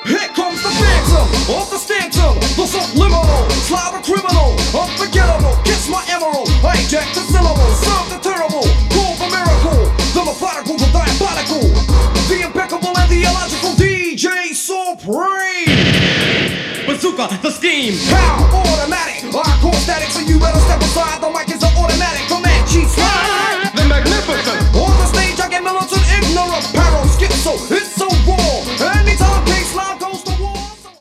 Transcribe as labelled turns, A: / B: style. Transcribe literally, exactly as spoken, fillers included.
A: Here comes the phantom of the stantum, the subliminal, slide a criminal, unforgettable, kiss my emerald, hijack the syllable, serve the terrible, call for miracle, the methodical, the diabolical, the impeccable and the illogical D J Supreme. Bazooka, the scheme. How automatic, I call static, so you better step aside the mic.